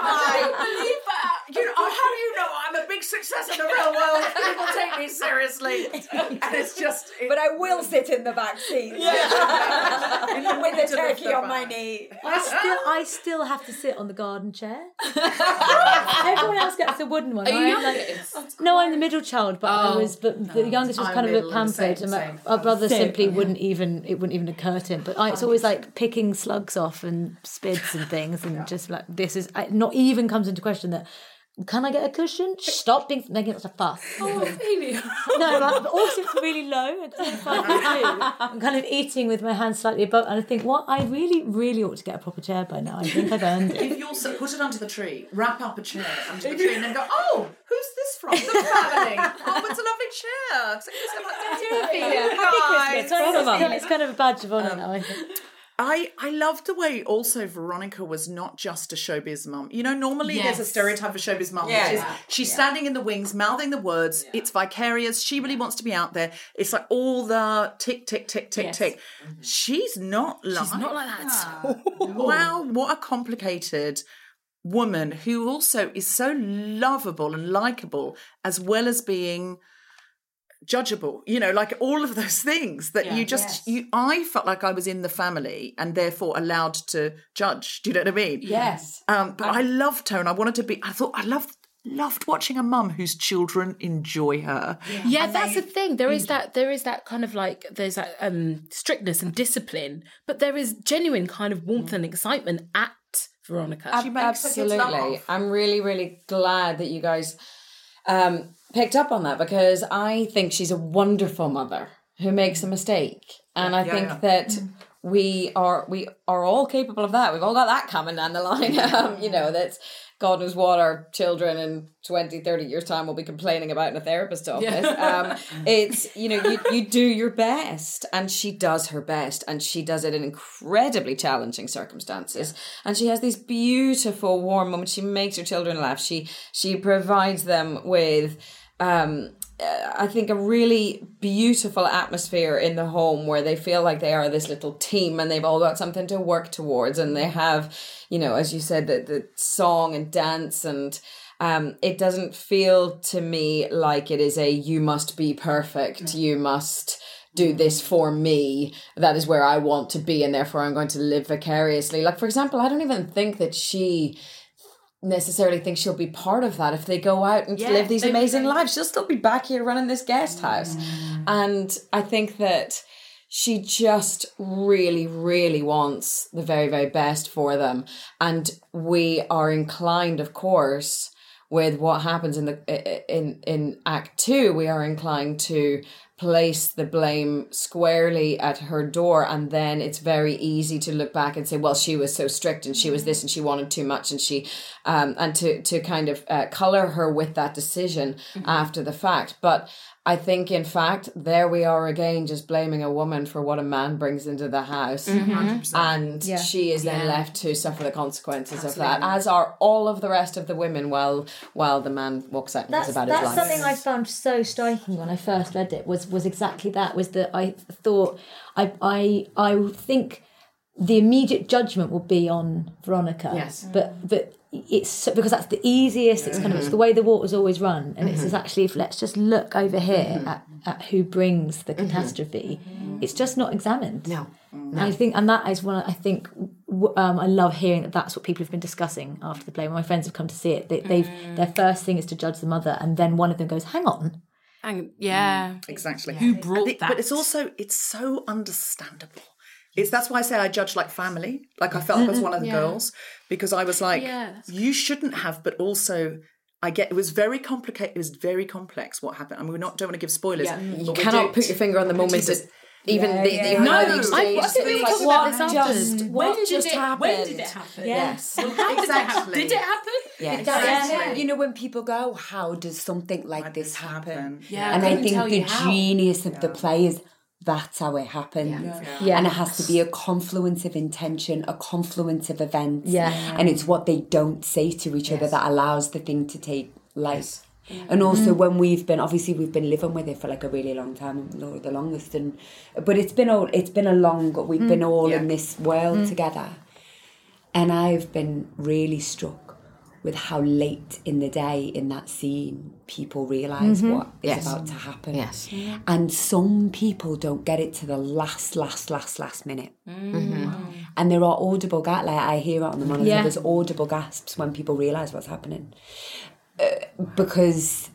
I believe that. You know, oh, how do you know I'm a big success in the real world? People take me seriously, and it's just. It, But I will sit in the back seat. yeah, with the turkey on on my knee. I still, I still have to sit on the garden chair. Everyone else gets the wooden one. Are you I'm youngest? Like, no, I'm the middle child, but I Oh, was, but no. the youngest was I'm kind of a middle and the pampered, same, and my, same. our brother Same. simply wouldn't even, it wouldn't even occur to him. But I, it's always like picking slugs off and spids and things, and just like this is I, not even comes into question that. Can I get a cushion? Stop being, making such a fuss. Oh, Ophelia. No, like, but also it's really low. At five foot two, I'm kind of eating with my hands slightly above, and I think, what I really, really ought to get a proper chair by now. I think I've earned it. If you're so, put it under the tree, wrap up a chair under the tree, and then go, oh, who's this from? The family. Oh, it's a lovely chair. So it's like, Happy Happy Christmas. So it's, kind of, it's kind of a badge of honour now, I think. I, I loved the way also Veronica was not just a showbiz mum. You know, normally Yes. there's a stereotype of showbiz mum, Yeah. which is she's Yeah. standing in the wings, mouthing the words. Yeah. It's vicarious. She really wants to be out there. It's like all the tick, tick, tick, tick, Yes. tick. She's not like She's not like that at all. Wow, what a complicated woman who also is so lovable and likable as well as being judgeable, you know, like all of those things that Yeah. you just Yes. you I felt like I was in the family and therefore allowed to judge. Do you know what I mean? Yes. Um, but I loved her and I wanted to be I thought I loved loved watching a mum whose children enjoy her. Yeah, that's the thing. There is that. There is that kind of like. There's that um, strictness and discipline, but there is genuine kind of warmth and excitement at Veronica. She makes her kids Absolutely. laugh. I'm really, really glad that you guys um, picked up on that, because I think she's a wonderful mother who makes a mistake. And I Yeah, think yeah. that we are we are all capable of that. We've all got that coming down the line. um, you know, that's God knows what our children in twenty, thirty years time will be complaining about in a therapist's office. Um, it's, you know, you, you do your best, and she does her best, and she does it in incredibly challenging circumstances. And she has these beautiful, warm moments. She makes her children laugh. She, she provides them with, um, uh, I think, a really beautiful atmosphere in the home where they feel like they are this little team and they've all got something to work towards, and they have, you know, as you said, the, the song and dance, and um, it doesn't feel to me like it is a you must be perfect, you must do this for me, that is where I want to be and therefore I'm going to live vicariously. Like, for example, I don't even think that she necessarily think she'll be part of that. If they go out and Yeah, live these they- amazing they- lives, she'll still be back here running this guest house. And I think that she just really, really wants the very, very best for them. And we are inclined, of course, with what happens in the in in Act Two, we are inclined to place the blame squarely at her door, and then it's very easy to look back and say, well, she was so strict and she was this and she wanted too much, and she um and to to kind of uh, color her with that decision mm-hmm. after the fact. But I think, in fact, there we are again, just blaming a woman for what a man brings into the house. Mm-hmm. And Yeah. she is then Yeah. left to suffer the consequences Absolutely. of that, as are all of the rest of the women, while while the man walks out and That's, goes about that's his life. something I found so striking when I first read it, was was exactly that, was that I thought, I I I think the immediate judgment will be on Veronica. Yes. But but it's so, because that's the easiest, it's kind of it's the way the water's always run, and it's just actually, if let's just look over here at, at who brings the catastrophe, it's just not examined. No. And I think, and that is one, I think, w- um, I love hearing that that's what people have been discussing after the play. When my friends have come to see it, they, they've their first thing is to judge the mother, and then one of them goes, hang on. And, yeah. Exactly. Who brought And it- that? But it's also, it's so understandable. It's that's why I say I judge like family. Like I felt like I was one of the Yeah. girls, because I was like, Yeah, that's you shouldn't have, but also I get, it was very complicated. It was very complex what happened. I mean, we not don't want to give spoilers. Yeah. You but we cannot do- put your finger on the moment Jesus. that even Yeah, the, yeah, the, yeah. the No, early I- stage, I think we it's talked like, about what this after. just, When what did just it- happened? when did it happen? Yes. Well, how did it happen? Exactly. Did it happen? Yes. Exactly. Yeah. You know, when people go, how does something like Why this this happen? happen? Yeah, And I I couldn't think tell the you how. genius of the play is that's how it happens. Yeah. Yeah. And it has to be a confluence of intention, a confluence of events. Yeah. And it's what they don't say to each other Yes. that allows the thing to take life. And also when we've been, obviously we've been living with it for like a really long time, or the longest, and but it's been all it's been a long, we've been all Yeah. in this world together. And I've been really struck with how late in the day in that scene people realise Mhm. what is Yes. about to happen. Yes. And some people don't get it to the last, last, last, last minute. Mhm. And there are audible gasps, like I hear it on the monitor, Yeah. there's audible gasps when people realise what's happening. Uh, because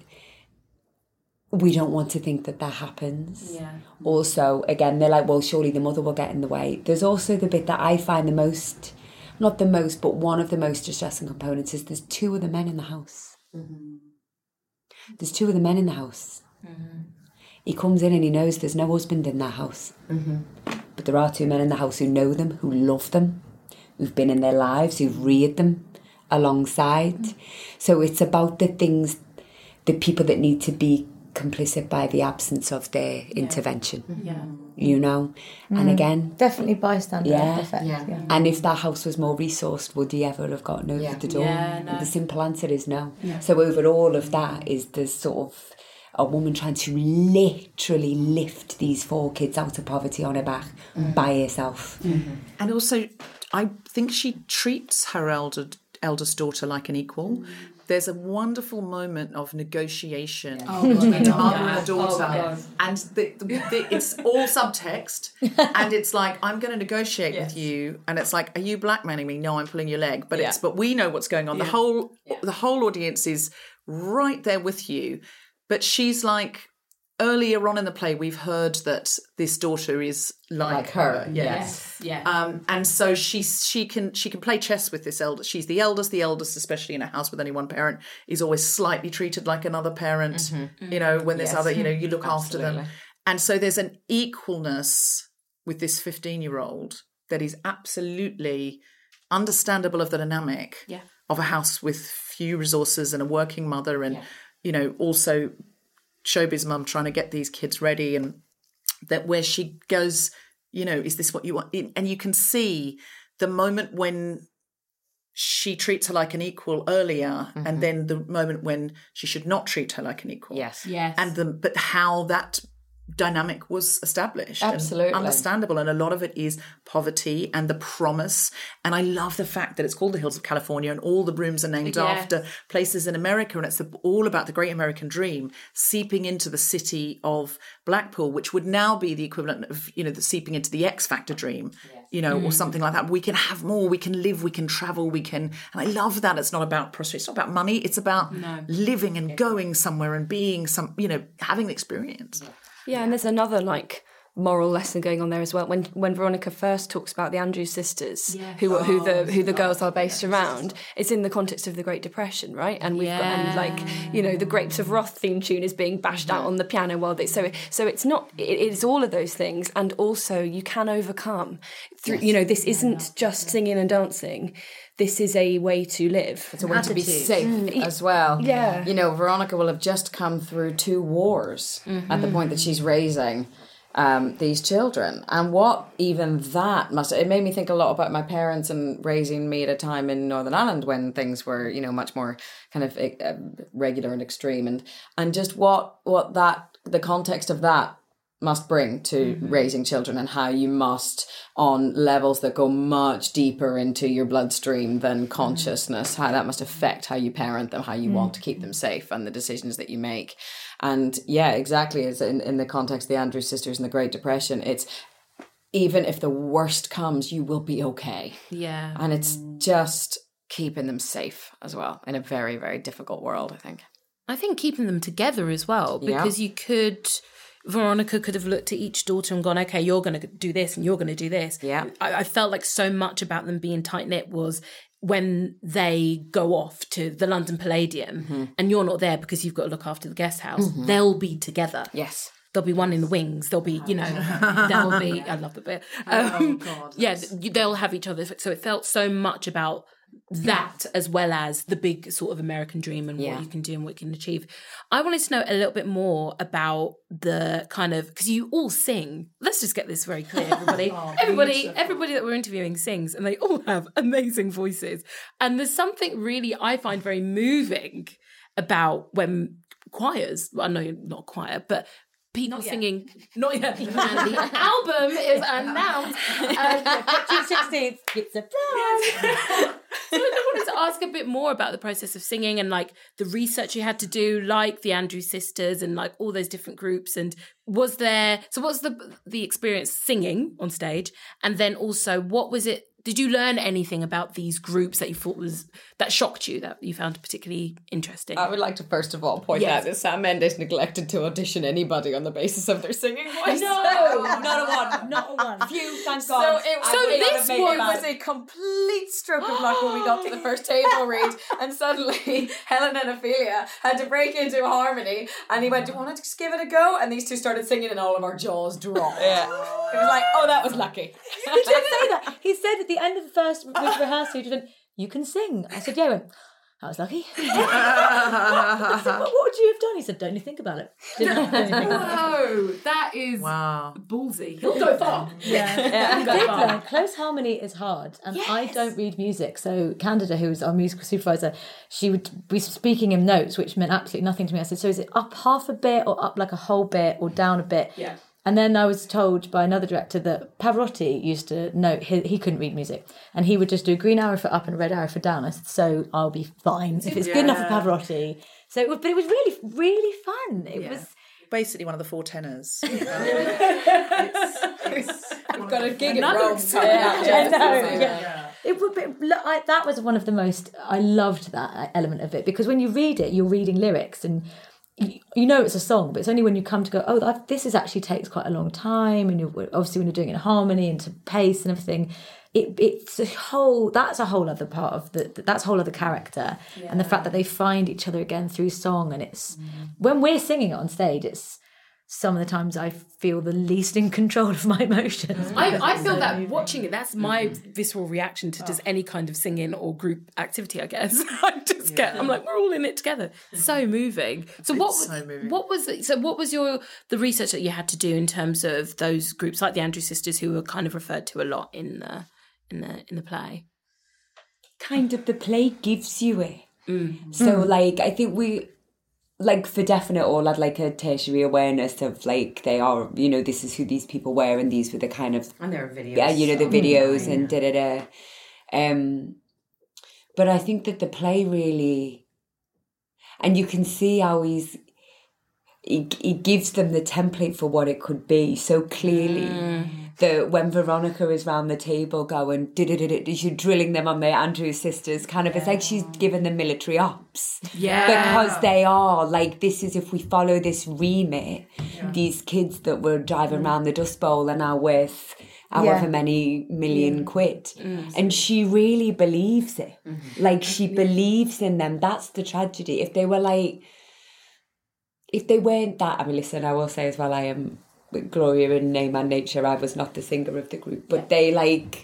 we don't want to think that that happens. Yeah. Also, again, they're like, well, surely the mother will get in the way. There's also the bit that I find the most, not the most, but one of the most distressing components is there's two of the men in the house. Mm-hmm. There's two of the men in the house. Mm-hmm. He comes in and he knows there's no husband in that house. Mm-hmm. But there are two men in the house who know them, who love them, who've been in their lives, who've reared them alongside. So it's about the things, the people that need to be complicit by the absence of their intervention. Yeah. You know? And Mm. again... Definitely bystander Yeah. effect. yeah. Yeah. And if that house was more resourced, would he ever have gotten over Yeah. the door? Yeah, no. The simple answer is no. Yeah. So over all of that is this sort of a woman trying to literally lift these four kids out of poverty on her back by herself. Mm-hmm. And also, I think she treats her elder, eldest daughter like an equal. There's a wonderful moment of negotiation Oh, God, between the I love mother that. and the daughter, Oh, God. and the, the, the, it's all subtext, and it's like, I'm going to negotiate Yes. with you, and it's like, are you blackmailing me? No, I'm pulling your leg. But Yeah. it's but we know what's going on. The Yeah. whole the whole audience is right there with you, but she's like. Earlier on in the play, we've heard that this daughter is like, Like her, Yes. Yeah. Um, and so she she can she can play chess with this elder. She's the eldest. The eldest, especially in a house with only one parent, is always slightly treated like another parent. Mhm. You know, when there's Yes. other, you know, you look after them. Absolutely. And so there's an equalness with this fifteen-year-old that is absolutely understandable of the dynamic Yeah. of a house with few resources and a working mother, and Yeah. you know, also Shobi's mum trying to get these kids ready, and that where she goes, you know, is this what you want? And you can see the moment when she treats her like an equal earlier, Mhm. and then the moment when she should not treat her like an equal. Yes. Yes. And the but how that dynamic was established. and Absolutely. understandable. And a lot of it is poverty and the promise. And I love the fact that it's called the Hills of California and all the rooms are named Yes. after places in America. And it's the, all about the great American dream seeping into the city of Blackpool, which would now be the equivalent of, you know, the seeping into the X Factor dream, you know, Mm. or something like that. We can have more, we can live, we can travel, we can. And I love that it's not about prosperity, it's not about money, it's about No. living and going somewhere and being some, you know, having the experience. Yeah, and there's another like moral lesson going on there as well. When when Veronica first talks about the Andrews sisters, Yes. who who the Oh, who the girls are based around, it's in the context of the Great Depression, right? And we've got and like you know the Grapes of Wrath theme tune is being bashed out on the piano while they so so it's not it, it's all of those things, and also you can overcome through you know this isn't just singing and dancing. This is a way to live. It's a way to be safe as well. Yeah. You know, Veronica will have just come through two wars at the point that she's raising um, these children. And what even that must... It made me think a lot about my parents and raising me at a time in Northern Ireland when things were, you know, much more kind of uh, regular and extreme. And, and just what, what that... The context of that must bring to mm-hmm. raising children, and how you must, on levels that go much deeper into your bloodstream than consciousness, how that must affect how you parent them, how you mm-hmm. want to keep them safe, and the decisions that you make. And yeah, exactly, as in, in the context of the Andrews sisters and the Great Depression, it's even if the worst comes, you will be okay. Yeah. And it's just keeping them safe as well in a very, very difficult world, I think. I think keeping them together as well, Yeah. because you could... Veronica could have looked at each daughter and gone, okay, you're going to do this and you're going to do this. Yeah. I, I felt like so much about them being tight-knit was when they go off to the London Palladium Mm-hmm. and you're not there because you've got to look after the guest house, Mhm. they'll be together. Yes. There'll be one in the wings. There'll be, you know, there'll be, I love the bit. Um, Oh, God. yeah, th- they'll have each other. So it felt so much about that as well as the big sort of American dream and Yeah. what you can do and what you can achieve. I wanted to know a little bit more about the kind of, because you all sing. Let's just get this very clear, everybody. Oh, everybody, beautiful. everybody that we're interviewing sings, and they all have amazing voices. And there's something really I find very moving about when choirs, well, I know you're not a choir, but people Not yet. singing, not yet, and the album is announced. Um, June sixteenth, it's a surprise. So I just wanted to ask a bit more about the process of singing and like the research you had to do, like the Andrews Sisters and like all those different groups? And was there, so what's the the experience singing on stage? And then also, what was it, did you learn anything about these groups that you thought was, that shocked you, that you found particularly interesting? I would like to first of all point Yes. out that Sam Mendes neglected to audition anybody on the basis of their singing voice. No, not a one. Not a one. Phew, thank So God. it, I so would not this have made one it was back. a complete stroke of luck when we got to the first table read, and suddenly Helen and Ophelia had to break into a harmony, and he went, "Do you want to just give it a go?" And these two started singing, and all of our jaws dropped. Yeah, it was like, "Oh, that was lucky." He did say that. He said at the end of the first rehearsal, he went, "You can sing." I said, "Yeah." He went, "I was lucky." I said, "What would you have done?" He said, "Don't you think about it." Didn't have to do anything about it. Whoa, that is Wow. ballsy. He'll go far. Yeah, Yeah. we did though. Close harmony is hard, and I don't read music. So Candida, who was our musical supervisor, she would be speaking in notes, which meant absolutely nothing to me. I said, "So is it up half a bit, or up like a whole bit, or down a bit?" Yeah. And then I was told by another director that Pavarotti used to note he, he couldn't read music, and he would just do a green arrow for up and a red arrow for down. I said, "So I'll be fine if it's good enough for Pavarotti." So, it was, but it was really, really fun. It was. Basically one of the four tenors. I've got a gig in Another Rome. exciting I know, yeah. It would be, look, I, that was one of the most, I loved that element of it, because when you read it, you're reading lyrics and you, you know it's a song, but it's only when you come to go, oh, that, this is actually takes quite a long time, and you're, obviously when you're doing it in harmony and to pace and everything, it, it's a whole, that's a whole other part of the, that's a whole other character. Yeah. And the fact that they find each other again through song, and it's, mm. when we're singing it on stage, it's, some of the times I feel the least in control of my emotions. I, I feel so that moving. Watching it, that's my mm-hmm. visceral reaction to just oh. any kind of singing or group activity, I guess. I just yeah. get, I'm like, we're all in it together. So moving. So what, so moving. what was, it, so what was your, the research that you had to do in terms of those groups like the Andrews Sisters, who were kind of referred to a lot in the, in the, in the play? Kind of the play gives you it. Mm. So mm. like, I think we, like for definite all had like a tertiary awareness of like they are, you know, this is who these people were, and these were the kind of, and there are videos, yeah, you know, the videos oh, and da da da. Um, but I think that the play really, and you can see how he's he, he gives them the template for what it could be so clearly. Mm. That when Veronica is round the table going, she's drilling them on the Andrews Sisters, kind of, yeah. It's like she's given them military ops. Yeah. Because they are, like, this is, if we follow this remit, yeah. these kids that were driving mm. around the Dust Bowl are now worth however yeah. many million mm. quid. Mm. And she really believes it. Mm-hmm. Like, she believes in them. That's the tragedy. If they were like, if they weren't that, I mean, listen, I will say as well, I am... with Gloria in Name and Nature, I was not the singer of the group, but yeah. they like,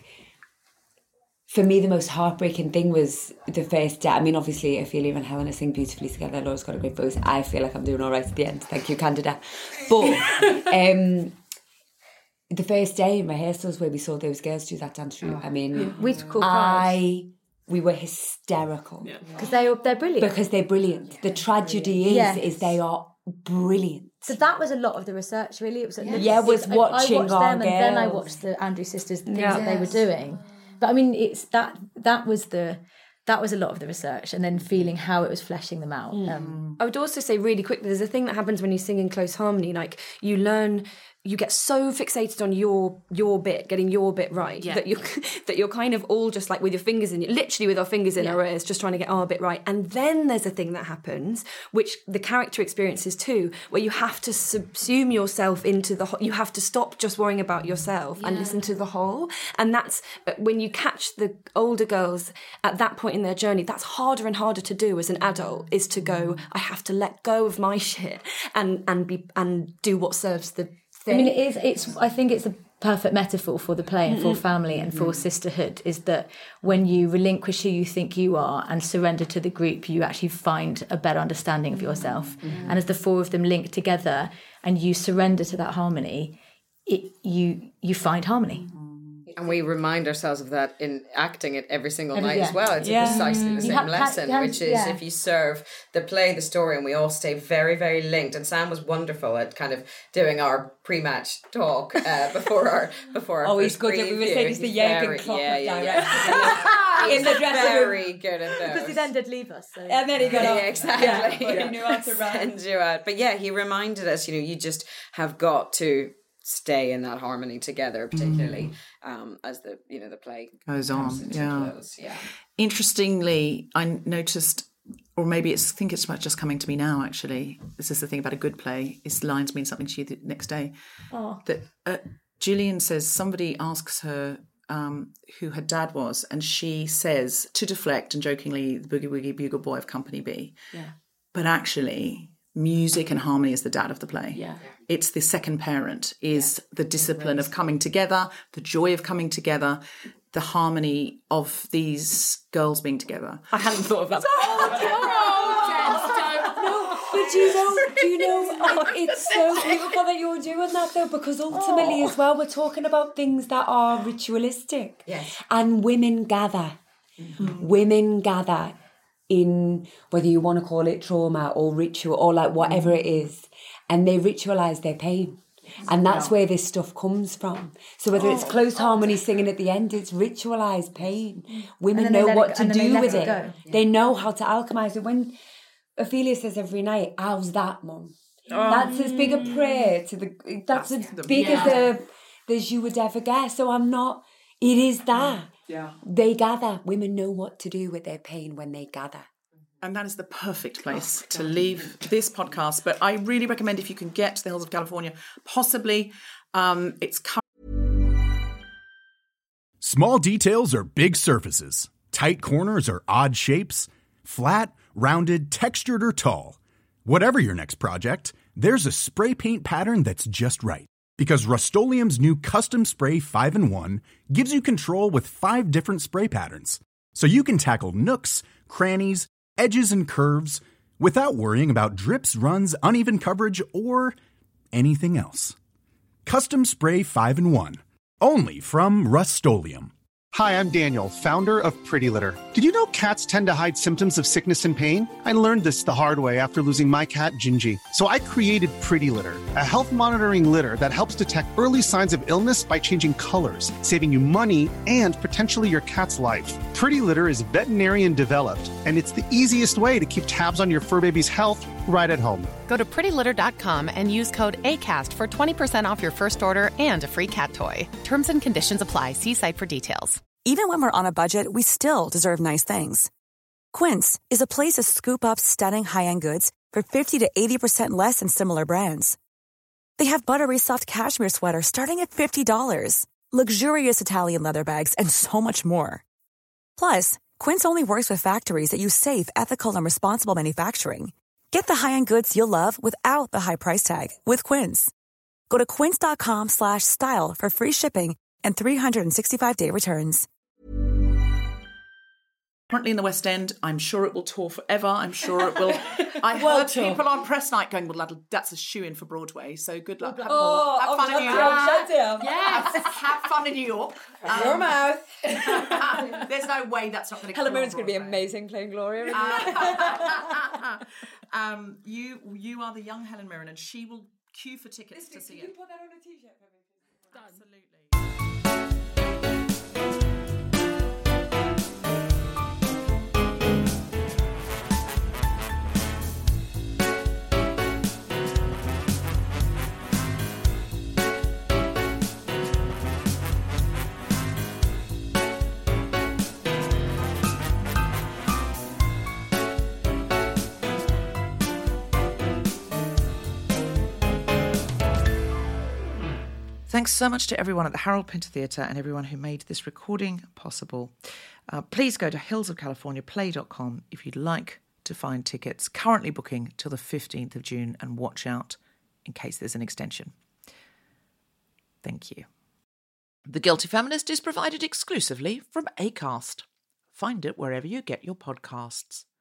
for me, the most heartbreaking thing was the first day. I mean, obviously, Ophelia and Helena sing beautifully together. Laura's got a great voice. I feel like I'm doing all right at the end. Thank you, Candida. But um, the first day in rehearsals where we saw those girls do that dance through, oh. I mean, yeah. we cool I... we were hysterical. Because yeah. they, they're brilliant. Because they're brilliant. The tragedy is, yes. is they are brilliant. So that was a lot of the research, really. It was yes. yeah, was it, watching I watched our them, girls. And then I watched the Andrews Sisters, the things yes. that they were doing. But I mean, it's that that was the that was a lot of the research, and then feeling how it was fleshing them out. Mm. Um, I would also say really quickly, there's a thing that happens when you sing in close harmony. Like you learn. You get so fixated on your your bit, getting your bit right, yeah. that you're that you're kind of all just like with your fingers in, literally with our fingers in yeah. our ears, just trying to get our bit right. And then there's a thing that happens, which the character experiences too, where you have to subsume yourself into the whole. You have to stop just worrying about yourself yeah. and listen to the whole. And that's when you catch the older girls at that point in their journey. That's harder and harder to do as an adult, is to go, I have to let go of my shit and and be and do what serves the. I mean, it is. It's. I think it's a perfect metaphor for the play and for family and for sisterhood. Is that when you relinquish who you think you are and surrender to the group, you actually find a better understanding of yourself. Mm-hmm. And as the four of them link together and you surrender to that harmony, it you you find harmony. And we remind ourselves of that in acting it every single Every- night yeah. as well. It's Yeah. precisely the You same have- lesson, have- which is yeah. if you serve the play, the story, and we all stay very, very linked. And Sam was wonderful at kind of doing our pre-match talk uh, before our before our Oh, he's first good at- we were preview. saying he's the He's Jürgen very- Klopp yeah, of yeah, directors. yeah. In the He's dressing room. very good at those. Because he then did leave us. So. And then he got Yeah, off. exactly. Yeah, but he knew how to run. Send you out. But yeah, he reminded us, you know, you just have got to stay in that harmony together, particularly um, as the, you know, the play Goes on. comes into Yeah. close. Yeah. Interestingly, I noticed, or maybe it's, I think it's just coming to me now, actually. This is the thing about a good play, is lines mean something to you the next day. Oh. That uh, Gillian says, somebody asks her um, who her dad was, and she says, to deflect and jokingly, the Boogie Woogie Bugle Boy of Company B. Yeah. But actually, music and harmony is the dad of the play. Yeah. It's the second parent, is the discipline of coming together, the joy of coming together, the harmony of these girls being together. I hadn't thought of that. No, but do you know, do you know, like, it's so beautiful that you're doing that though, because ultimately as well, we're talking about things that are ritualistic. Yes. And women gather. Women gather in, whether you want to call it trauma or ritual or like whatever it is, and they ritualize their pain. And that's where this stuff comes from. So whether it's close harmony singing at the end, it's ritualized pain. Women And then they know let what it- to and then they do let with it it. go. They know how to alchemize it. When Ophelia says every night, how's that, Mum? That's as big a prayer to the, that's, as big as a, as you would ever get. So I'm not, it is that. Yeah. They gather. Women know what to do with their pain when they gather. And that is the perfect place to leave this podcast. But I really recommend, if you can get to the hills of California, possibly um, it's Small details are big surfaces. Tight corners are odd shapes. Flat, rounded, textured, or tall. Whatever your next project, there's a spray paint pattern that's just right. Because Rust-Oleum's new Custom Spray five in one gives you control with five different spray patterns. So you can tackle nooks, crannies, edges, and curves without worrying about drips, runs, uneven coverage, or anything else. Custom Spray five in one. Only from Rust-Oleum. Hi, I'm Daniel, founder of Pretty Litter. Did you know cats tend to hide symptoms of sickness and pain? I learned this the hard way after losing my cat, Gingy. So I created Pretty Litter, a health monitoring litter that helps detect early signs of illness by changing colors, saving you money and potentially your cat's life. Pretty Litter is veterinarian developed, and it's the easiest way to keep tabs on your fur baby's health right at home. Go to pretty litter dot com and use code ACAST for twenty percent off your first order and a free cat toy. Terms and conditions apply. See site for details. Even when we're on a budget, we still deserve nice things. Quince is a place to scoop up stunning high-end goods for fifty to eighty percent less than similar brands. They have buttery soft cashmere sweaters starting at fifty dollars, luxurious Italian leather bags, and so much more. Plus, Quince only works with factories that use safe, ethical, and responsible manufacturing. Get the high-end goods you'll love without the high price tag with Quince. Go to quince dot com slash style for free shipping and three sixty-five day returns. currently in the West End. I'm sure it will tour forever. I'm sure it will. I Well, heard tour. people on press night going, well, that'll, that's a shoe-in for Broadway, so good luck. Have, Oh, have oh, fun in New shut York. down, shut down. Yes, have fun in New York. Your mouth. There's no way that's not going to Helen Mirren's going to be amazing playing Gloria. um, you, you are the young Helen Mirren, and she will queue for tickets to see it. put that on a t-shirt for me? Absolutely. Thanks so much to everyone at the Harold Pinter Theatre and everyone who made this recording possible. Uh, please go to hills of california play dot com if you'd like to find tickets. Currently booking till the fifteenth of June, and watch out in case there's an extension. Thank you. The Guilty Feminist is provided exclusively from Acast. Find it wherever you get your podcasts.